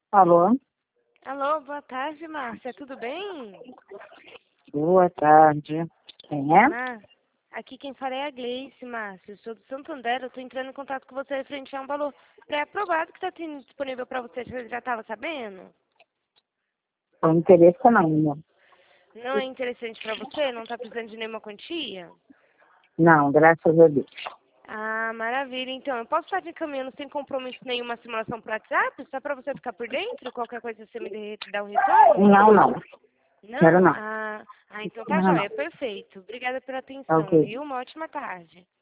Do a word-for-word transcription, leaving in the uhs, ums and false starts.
Alô? Alô, boa tarde, Márcia. Tudo bem? Boa tarde. Quem é? Márcia, aqui quem fala é a Gleice, Márcia. Eu sou do Santander. Eu estou entrando em contato com você referente a um valor pré-aprovado que está disponível para você. Você já estava sabendo? Não interessa não, não. Não é interessante para você? Não está precisando de nenhuma quantia? Não, graças a Deus. Ah, maravilha. Então, eu posso estar te encaminhando sem compromisso nenhuma simulação por WhatsApp? Só para você ficar por dentro? Qualquer coisa você me dê- dá um retorno? Não, não. Quero Não? não. Ah, ah então tá Não, jóia. não. Perfeito. Obrigada pela Tá atenção, ok. viu? Uma ótima tarde.